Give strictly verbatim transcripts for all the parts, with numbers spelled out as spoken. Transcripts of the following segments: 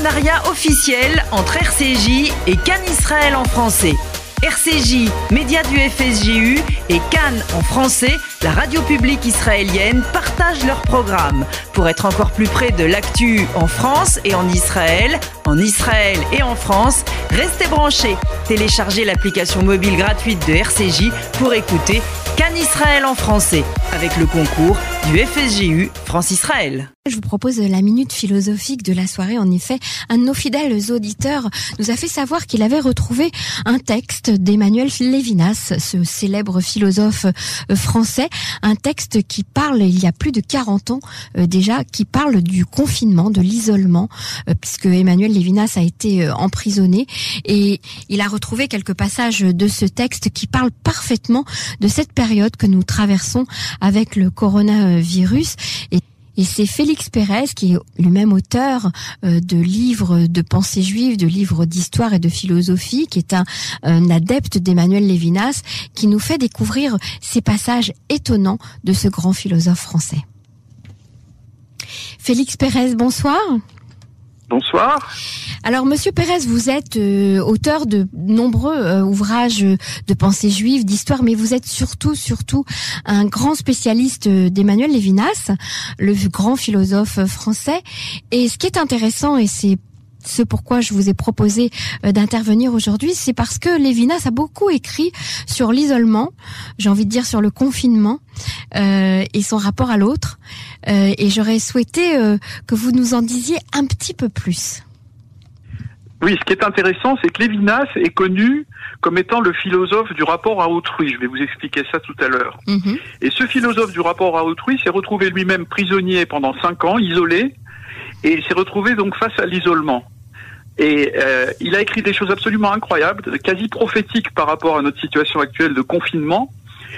partenariat officiel entre R C J et Cannes Israël en français. R C J, média du F S J U, et Cannes en français, la radio publique israélienne, partagent leurs programmes. Pour être encore plus près de l'actu en France et en Israël, en Israël et en France, restez branchés. Téléchargez l'application mobile gratuite de R C J pour écouter Cannes Israël en français, avec le concours du F S J U France-Israël. Je vous propose la minute philosophique de la soirée. En effet, un de nos fidèles auditeurs nous a fait savoir qu'il avait retrouvé un texte d'Emmanuel Lévinas, ce célèbre philosophe français, un texte qui parle, il y a plus de quarante ans euh, déjà, qui parle du confinement, de l'isolement, euh, puisque Emmanuel Lévinas a été euh, emprisonné, et il a retrouvé quelques passages de ce texte qui parlent parfaitement de cette période que nous traversons avec le coronavirus. Et Et c'est Félix Pérez, qui est lui-même auteur euh, de livres de pensée juive, de livres d'histoire et de philosophie, qui est un, un adepte d'Emmanuel Lévinas, qui nous fait découvrir ces passages étonnants de ce grand philosophe français. Félix Pérez, bonsoir. Bonsoir. Alors, Monsieur Pérez, vous êtes euh, auteur de nombreux euh, ouvrages de pensée juive, d'histoire, mais vous êtes surtout, surtout un grand spécialiste d'Emmanuel Lévinas, le grand philosophe français. Et ce qui est intéressant, et c'est ce pourquoi je vous ai proposé euh, d'intervenir aujourd'hui, c'est parce que Lévinas a beaucoup écrit sur l'isolement, j'ai envie de dire sur le confinement euh, et son rapport à l'autre. Euh, et j'aurais souhaité euh, que vous nous en disiez un petit peu plus. Oui, ce qui est intéressant, c'est que Lévinas est connu comme étant le philosophe du rapport à autrui. Je vais vous expliquer ça tout à l'heure. Mmh. Et ce philosophe du rapport à autrui s'est retrouvé lui-même prisonnier pendant cinq ans, isolé, et il s'est retrouvé donc face à l'isolement. Et euh, il a écrit des choses absolument incroyables, quasi prophétiques par rapport à notre situation actuelle de confinement.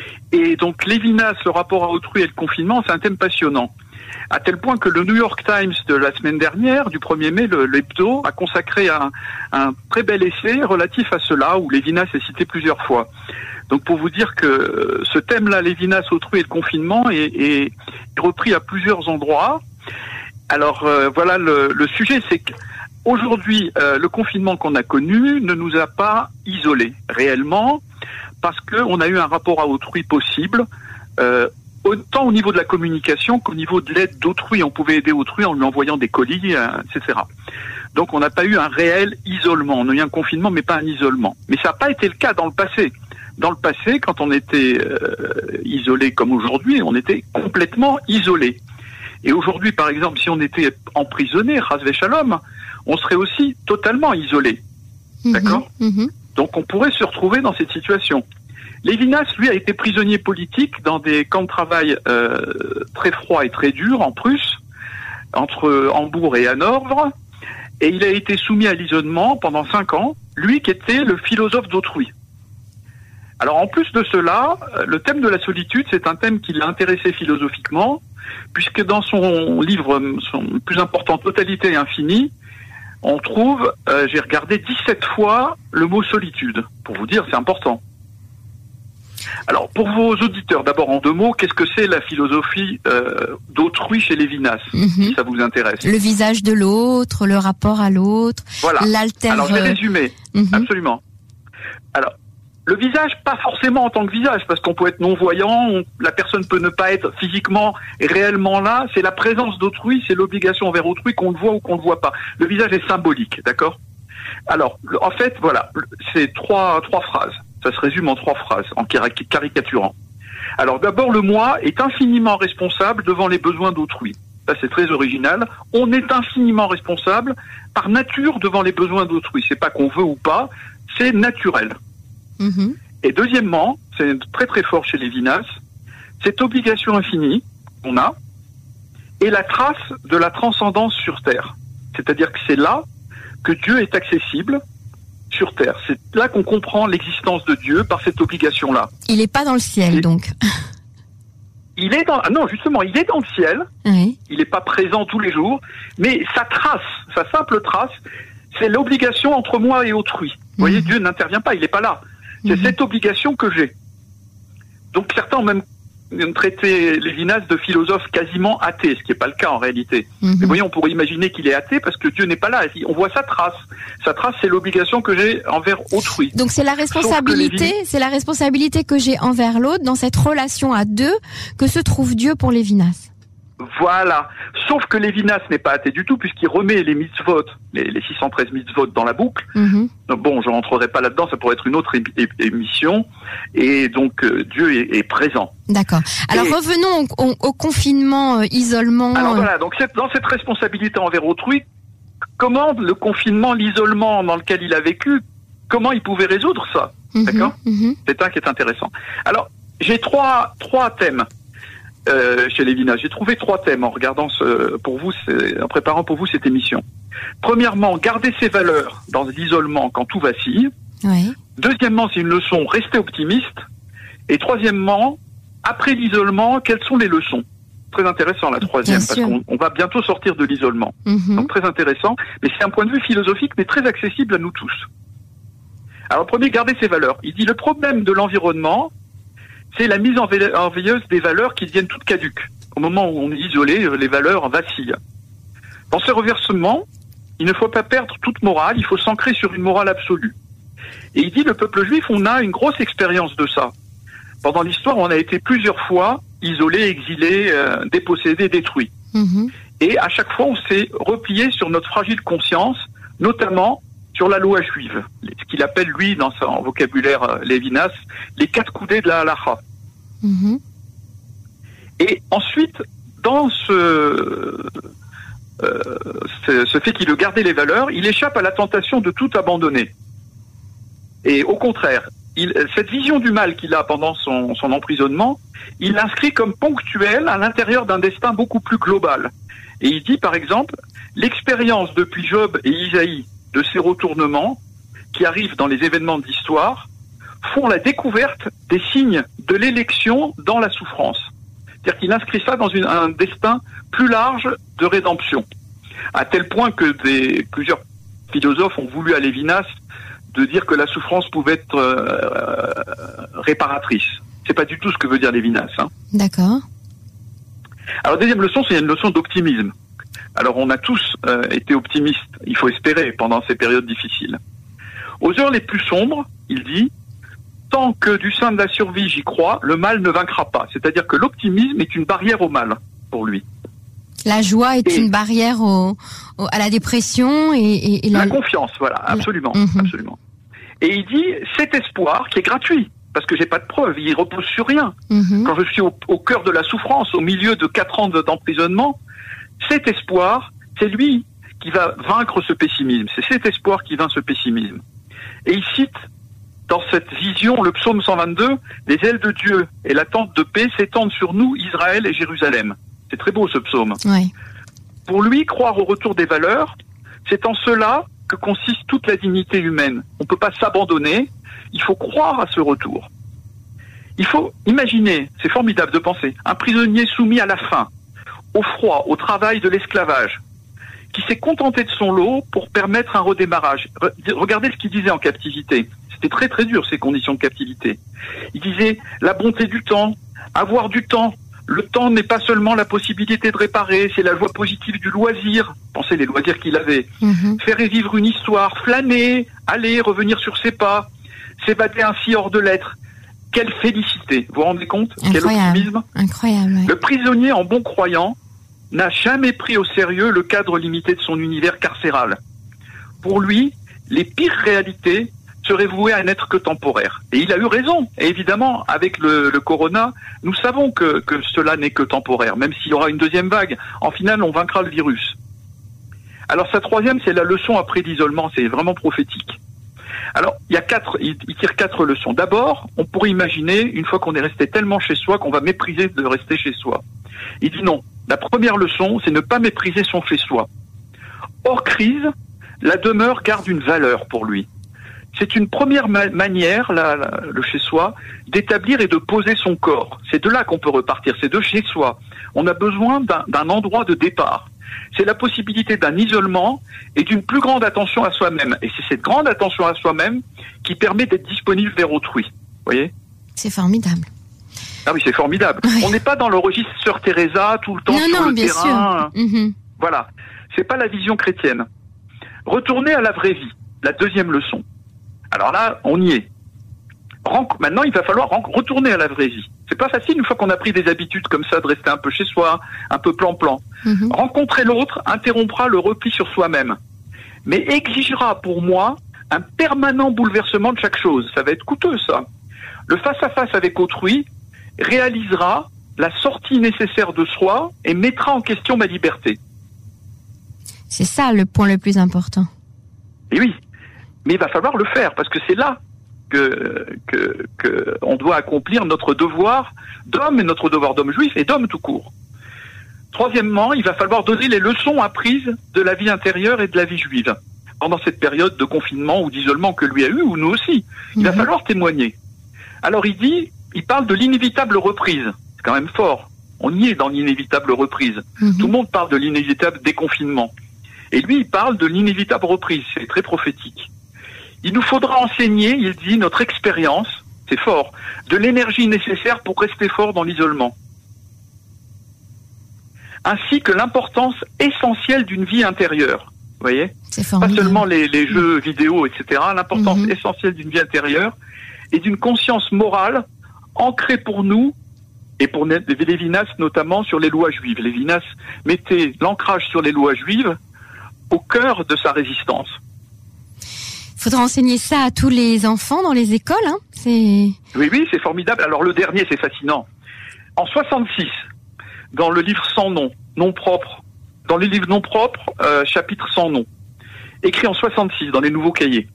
Et donc Lévinas, le rapport à autrui et le confinement, c'est un thème passionnant. À tel point que le New York Times de la semaine dernière, du premier mai, le, l'hebdo, a consacré un, un très bel essai relatif à cela, où Lévinas est cité plusieurs fois. Donc pour vous dire que ce thème-là, Lévinas, autrui et le confinement, est, est repris à plusieurs endroits. Alors euh, voilà, le, le sujet, c'est que aujourd'hui, euh, le confinement qu'on a connu ne nous a pas isolés réellement, parce qu'on a eu un rapport à autrui possible, euh, autant au niveau de la communication qu'au niveau de l'aide d'autrui. On pouvait aider autrui en lui envoyant des colis, euh, et cetera. Donc on n'a pas eu un réel isolement. On a eu un confinement, mais pas un isolement. Mais ça n'a pas été le cas dans le passé. Dans le passé, quand on était euh, isolé comme aujourd'hui, on était complètement isolé. Et aujourd'hui, par exemple, si on était emprisonné, Chas v'Shalom, on serait aussi totalement isolé. Mmh, D'accord mmh. Donc on pourrait se retrouver dans cette situation. Lévinas, lui, a été prisonnier politique dans des camps de travail euh, très froids et très durs en Prusse, entre Hambourg et Hanovre, et il a été soumis à l'isolement pendant cinq ans, lui qui était le philosophe d'autrui. Alors en plus de cela, le thème de la solitude, c'est un thème qui l'a intéressé philosophiquement, puisque dans son livre, son plus important, Totalité et Infini, on trouve, euh, j'ai regardé dix-sept fois le mot solitude, pour vous dire, c'est important. Alors, pour vos auditeurs, d'abord en deux mots, qu'est-ce que c'est la philosophie euh, d'autrui chez Lévinas, mmh. si ça vous intéresse? Le visage de l'autre, le rapport à l'autre, voilà. l'alter... Alors, je vais résumer, mmh. absolument. Alors, le visage, pas forcément en tant que visage, parce qu'on peut être non-voyant, on, la personne peut ne pas être physiquement et réellement là, c'est la présence d'autrui, c'est l'obligation envers autrui, qu'on le voit ou qu'on ne le voit pas. Le visage est symbolique, d'accord? Alors, en fait, voilà, c'est trois, trois phrases. Ça se résume en trois phrases, en caricaturant. Alors d'abord, le moi est infiniment responsable devant les besoins d'autrui. Ça, c'est très original. On est infiniment responsable par nature devant les besoins d'autrui. C'est pas qu'on veut ou pas, c'est naturel. Mmh. Et deuxièmement, c'est très très fort chez Lévinas, cette obligation infinie qu'on a est la trace de la transcendance sur Terre. C'est-à-dire que c'est là que Dieu est accessible sur Terre. C'est là qu'on comprend l'existence de Dieu par cette obligation-là. Il n'est pas dans le ciel, et donc. Il est dans... Non, justement, il est dans le ciel. Oui. Il n'est pas présent tous les jours. Mais sa trace, sa simple trace, c'est l'obligation entre moi et autrui. Vous mmh. voyez, Dieu n'intervient pas, il n'est pas là. C'est mmh. cette obligation que j'ai. Donc certains ont même traiter Lévinas de philosophe quasiment athée, ce qui n'est pas le cas en réalité. Mm-hmm. Mais vous voyez, on pourrait imaginer qu'il est athée parce que Dieu n'est pas là. On voit sa trace. Sa trace, c'est l'obligation que j'ai envers autrui. Donc c'est la responsabilité, Lévinas... c'est la responsabilité que j'ai envers l'autre dans cette relation à deux que se trouve Dieu pour Lévinas. Voilà. Sauf que Lévinas n'est pas athée du tout puisqu'il remet les mitzvot, les, les six cent treize mitzvot dans la boucle. Mm-hmm. Donc bon, je rentrerai pas là-dedans, ça pourrait être une autre é- é- émission. Et donc euh, Dieu est, est présent. D'accord. Alors et, revenons au, au, au confinement, euh, isolement. Alors voilà, donc cette, dans cette responsabilité envers autrui, comment le confinement, l'isolement dans lequel il a vécu, comment il pouvait résoudre ça? Mm-hmm. D'accord. Mm-hmm. C'est un qui est intéressant. Alors j'ai trois trois thèmes. Euh, chez Lévinas. J'ai trouvé trois thèmes en regardant ce, pour vous, en préparant pour vous cette émission. Premièrement, garder ses valeurs dans l'isolement quand tout vacille. Oui. Deuxièmement, c'est une leçon, rester optimiste. Et troisièmement, après l'isolement, quelles sont les leçons? Très intéressant la troisième, parce qu'on on va bientôt sortir de l'isolement. Mm-hmm. Donc très intéressant, mais c'est un point de vue philosophique, mais très accessible à nous tous. Alors premier, garder ses valeurs. Il dit le problème de l'environnement, c'est la mise en veilleuse des valeurs qui deviennent toutes caduques. Au moment où on est isolé, les valeurs vacillent. Dans ce reversement, il ne faut pas perdre toute morale, il faut s'ancrer sur une morale absolue. Et il dit, le peuple juif, on a une grosse expérience de ça. Pendant l'histoire, on a été plusieurs fois isolé, exilé, euh, dépossédé, détruit. Mm-hmm. Et à chaque fois, on s'est replié sur notre fragile conscience, notamment sur la loi juive, ce qu'il appelle, lui, dans son vocabulaire euh, Lévinas, les quatre coudées de la halakha. Mm-hmm. Et ensuite, dans ce, euh, ce, ce fait qu'il veut garder les valeurs, il échappe à la tentation de tout abandonner. Et au contraire, il, cette vision du mal qu'il a pendant son, son emprisonnement, il l'inscrit comme ponctuelle à l'intérieur d'un destin beaucoup plus global. Et il dit, par exemple, l'expérience depuis Job et Isaïe de ces retournements qui arrivent dans les événements de l'histoire font la découverte des signes de l'élection dans la souffrance. C'est-à-dire qu'il inscrit ça dans une, un destin plus large de rédemption. À tel point que des, plusieurs philosophes ont voulu à Lévinas de dire que la souffrance pouvait être euh, réparatrice. C'est pas du tout ce que veut dire Lévinas. Hein. D'accord. Alors, deuxième leçon, c'est une leçon d'optimisme. Alors, on a tous euh, été optimistes, il faut espérer, pendant ces périodes difficiles. Aux heures les plus sombres, il dit, tant que du sein de la survie j'y crois, le mal ne vaincra pas. C'est-à-dire que l'optimisme est une barrière au mal, pour lui. La joie est et une barrière au, au, à la dépression et, et, et la... la confiance, voilà, absolument, la... mm-hmm. absolument. Et il dit, cet espoir qui est gratuit, parce que j'ai pas de preuves, il repose sur rien. Mm-hmm. Quand je suis au, au cœur de la souffrance, au milieu de quatre ans d'emprisonnement, cet espoir, c'est lui qui va vaincre ce pessimisme. C'est cet espoir qui vainc ce pessimisme. Et il cite, dans cette vision, le psaume cent vingt-deux, les ailes de Dieu et la tente de paix s'étendent sur nous, Israël et Jérusalem. C'est très beau ce psaume. Oui. Pour lui, croire au retour des valeurs, c'est en cela que consiste toute la dignité humaine. On ne peut pas s'abandonner, il faut croire à ce retour. Il faut imaginer, c'est formidable de penser, un prisonnier soumis à la faim, au froid, au travail de l'esclavage, qui s'est contenté de son lot pour permettre un redémarrage. Regardez ce qu'il disait en captivité. C'était très très dur ces conditions de captivité. Il disait la bonté du temps, avoir du temps. Le temps n'est pas seulement la possibilité de réparer, c'est la joie positive du loisir. Pensez les loisirs qu'il avait. Mm-hmm. Faire revivre une histoire, flâner, aller, revenir sur ses pas, s'évader ainsi hors de l'être. Quelle félicité, vous vous rendez compte? Quel optimisme. Incroyable. Ouais. Le prisonnier en bon croyant n'a jamais pris au sérieux le cadre limité de son univers carcéral. Pour lui, les pires réalités seraient vouées à n'être que temporaires. Et il a eu raison. Et évidemment, avec le, le corona, nous savons que, que cela n'est que temporaire, même s'il y aura une deuxième vague. En finale, on vaincra le virus. Alors sa troisième, c'est la leçon après l'isolement. C'est vraiment prophétique. Alors, il y a quatre, il, il tire quatre leçons. D'abord, on pourrait imaginer, une fois qu'on est resté tellement chez soi, qu'on va mépriser de rester chez soi. Il dit non. La première leçon, c'est ne pas mépriser son chez-soi. Hors crise, la demeure garde une valeur pour lui. C'est une première ma- manière, la, la, le chez-soi, d'établir et de poser son corps. C'est de là qu'on peut repartir, c'est de chez soi. On a besoin d'un, d'un endroit de départ. C'est la possibilité d'un isolement et d'une plus grande attention à soi-même. Et c'est cette grande attention à soi-même qui permet d'être disponible vers autrui. Vous voyez ? C'est formidable. Ah oui, c'est formidable. Oui. On n'est pas dans le registre Sœur Teresa tout le temps non, sur non, le bien terrain. Sûr. Mm-hmm. Voilà, c'est pas la vision chrétienne. Retourner à la vraie vie, la deuxième leçon. Alors là, on y est. Ren- Maintenant, il va falloir ren- retourner à la vraie vie. C'est pas facile une fois qu'on a pris des habitudes comme ça de rester un peu chez soi, un peu plan-plan. Mm-hmm. Rencontrer l'autre interrompra le repli sur soi-même, mais exigera pour moi un permanent bouleversement de chaque chose. Ça va être coûteux, ça. Le face-à-face avec autrui réalisera la sortie nécessaire de soi et mettra en question ma liberté. C'est ça le point le plus important. Et oui, mais il va falloir le faire, parce que c'est là que, que, que on doit accomplir notre devoir d'homme et notre devoir d'homme juif et d'homme tout court. Troisièmement, il va falloir donner les leçons apprises de la vie intérieure et de la vie juive pendant cette période de confinement ou d'isolement que lui a eu, ou nous aussi. Il mmh. va falloir témoigner. Alors il dit, il parle de l'inévitable reprise. C'est quand même fort. On y est dans l'inévitable reprise. Mmh. Tout le monde parle de l'inévitable déconfinement. Et lui, il parle de l'inévitable reprise. C'est très prophétique. Il nous faudra enseigner, il dit, notre expérience, c'est fort, de l'énergie nécessaire pour rester fort dans l'isolement. Ainsi que l'importance essentielle d'une vie intérieure. Vous voyez ? Pas seulement les, les jeux vidéo, et cetera. L'importance mmh. essentielle d'une vie intérieure et d'une conscience morale ancrée pour nous et pour Lévinas notamment sur les lois juives. Lévinas mettait l'ancrage sur les lois juives au cœur de sa résistance. Il faudra enseigner ça à tous les enfants dans les écoles. Hein. C'est... Oui, oui, c'est formidable. Alors le dernier, c'est fascinant. En soixante-six, dans le livre Sans nom, nom propre, dans le livre nom propre, euh, chapitre Sans nom, écrit en soixante-six dans les nouveaux cahiers,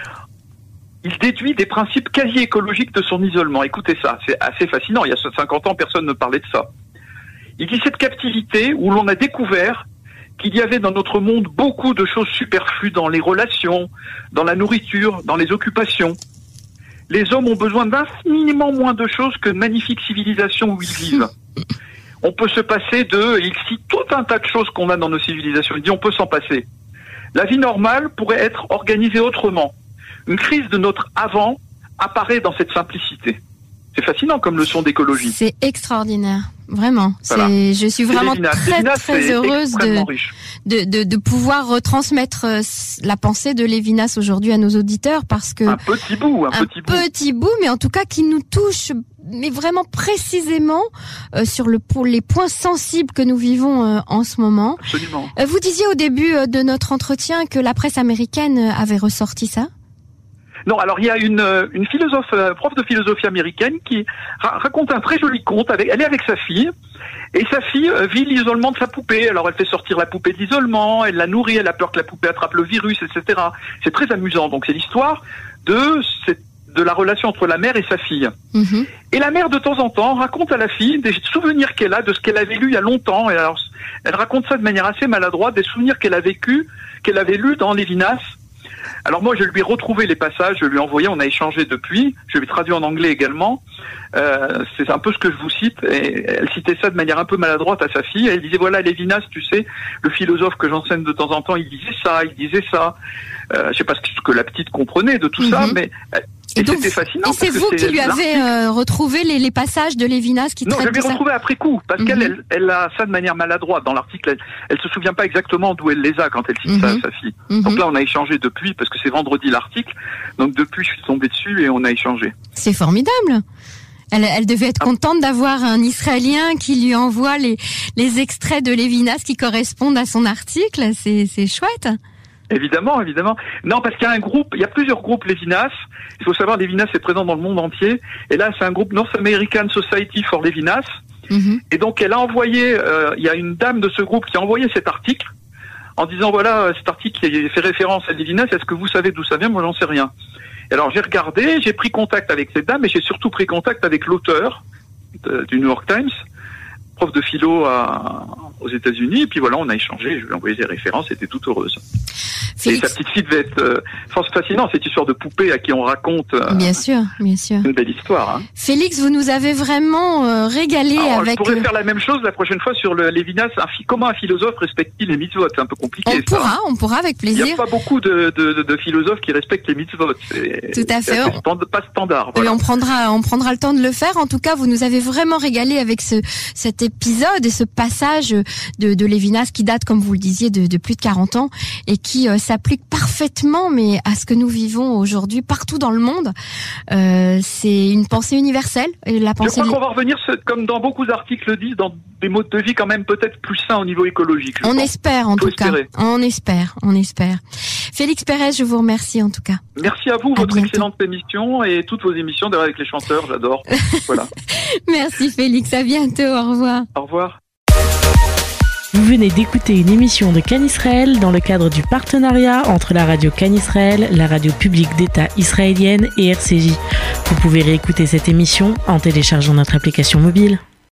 il déduit des principes quasi écologiques de son isolement. Écoutez ça, c'est assez fascinant. Il y a cinquante ans, personne ne parlait de ça. Il dit cette captivité où l'on a découvert qu'il y avait dans notre monde beaucoup de choses superflues dans les relations, dans la nourriture, dans les occupations. Les hommes ont besoin d'infiniment moins de choses que de magnifiques civilisations où ils vivent. On peut se passer de... Il cite tout un tas de choses qu'on a dans nos civilisations. Il dit on peut s'en passer. La vie normale pourrait être organisée autrement. Une crise de notre avant apparaît dans cette simplicité. C'est fascinant comme leçon d'écologie. C'est extraordinaire, vraiment. Voilà. C'est, je suis vraiment Lévinas. très Lévinas, très heureuse de, de, de, de pouvoir retransmettre la pensée de Lévinas aujourd'hui à nos auditeurs, parce que un petit bout, un, un petit bout, petit bout, mais en tout cas qui nous touche, mais vraiment précisément euh, sur le pour les points sensibles que nous vivons euh, en ce moment. Absolument. Euh, vous disiez au début euh, de notre entretien que la presse américaine avait ressorti ça. Non, alors il y a une, une philosophe, euh, prof de philosophie américaine qui ra- raconte un très joli conte. Avec, elle est avec sa fille, et sa fille euh, vit l'isolement de sa poupée. Alors elle fait sortir la poupée de l'isolement, elle la nourrit, elle a peur que la poupée attrape le virus, et cetera. C'est très amusant. Donc c'est l'histoire de, de la relation entre la mère et sa fille. Mm-hmm. Et la mère, de temps en temps, raconte à la fille des souvenirs qu'elle a de ce qu'elle avait lu il y a longtemps. Et alors, elle raconte ça de manière assez maladroite, des souvenirs qu'elle a vécu, qu'elle avait lus dans Lévinas. Alors moi, je lui ai retrouvé les passages, je lui ai envoyé, on a échangé depuis, je l'ai traduit en anglais également. Euh, c'est un peu ce que je vous cite, et elle citait ça de manière un peu maladroite à sa fille. Elle disait, voilà, Lévinas, tu sais, le philosophe que j'enseigne de temps en temps, il disait ça, il disait ça. Euh, je sais pas ce que la petite comprenait de tout mm-hmm. ça, mais... Et, et donc, c'était fascinant. Et c'est vous qui lui avez euh, retrouvé les, les passages de Lévinas qui non, traitent de ça. Non, je l'ai retrouvé après coup, parce mm-hmm. qu'elle elle, elle a ça de manière maladroite. Dans l'article, elle, elle se souvient pas exactement d'où elle les a quand elle cite mm-hmm. ça à sa fille. Mm-hmm. Donc là, on a échangé depuis, parce que c'est vendredi l'article. Donc depuis, je suis tombé dessus et on a échangé. C'est formidable. Elle, elle devait être contente d'avoir un Israélien qui lui envoie les, les extraits de Lévinas qui correspondent à son article. C'est, c'est chouette. Évidemment, évidemment. Non, parce qu'il y a un groupe, il y a plusieurs groupes Lévinas. Il faut savoir, Lévinas est présent dans le monde entier. Et là, c'est un groupe North American Society for Lévinas. Mm-hmm. Et donc, elle a envoyé, euh, il y a une dame de ce groupe qui a envoyé cet article en disant, voilà, cet article qui fait référence à Lévinas, est-ce que vous savez d'où ça vient? Moi, j'en sais rien. Et alors, j'ai regardé, j'ai pris contact avec cette dame et j'ai surtout pris contact avec l'auteur de, du New York Times prof de philo à, aux États-Unis. Et puis voilà, on a échangé. Je lui ai envoyé des références. Elle était toute heureuse. Félix... Et sa petite fille devait être euh, fascinant, cette histoire de poupée à qui on raconte. Euh, bien sûr, bien sûr. Une belle histoire. Hein. Félix, vous nous avez vraiment euh, régalé. Alors, avec. Je pourrais faire la même chose la prochaine fois sur le Lévinas. Un, comment un philosophe respecte-t-il les mitzvot? C'est un peu compliqué. On ça. pourra, on pourra avec plaisir. Il n'y a pas beaucoup de, de, de, de philosophes qui respectent les mitzvot. C'est, Tout à fait. C'est stand, pas standard. Voilà. Oui, on prendra, on prendra le temps de le faire. En tout cas, vous nous avez vraiment régalé avec ce, cet épisode et ce passage de, de Lévinas qui date, comme vous le disiez, de, de plus de quarante ans et qui euh, s'applique parfaitement, mais à ce que nous vivons aujourd'hui partout dans le monde. Euh, c'est une pensée universelle. Et la pensée. Je crois qu'on va revenir, comme dans beaucoup d'articles le disent, dans des modes de vie quand même peut-être plus sains au niveau écologique. On pense. espère en Faut tout espérer. cas. On espère, on espère. Félix Pérez, je vous remercie en tout cas. Merci à vous, à votre bientôt. Excellente émission et toutes vos émissions d'ailleurs avec les chanteurs, j'adore. Voilà. Merci Félix, à bientôt, au revoir. Au revoir. Vous venez d'écouter une émission de Cannes Israël dans le cadre du partenariat entre la radio Cannes Israël, la radio publique d'État israélienne et R C J. Vous pouvez réécouter cette émission en téléchargeant notre application mobile.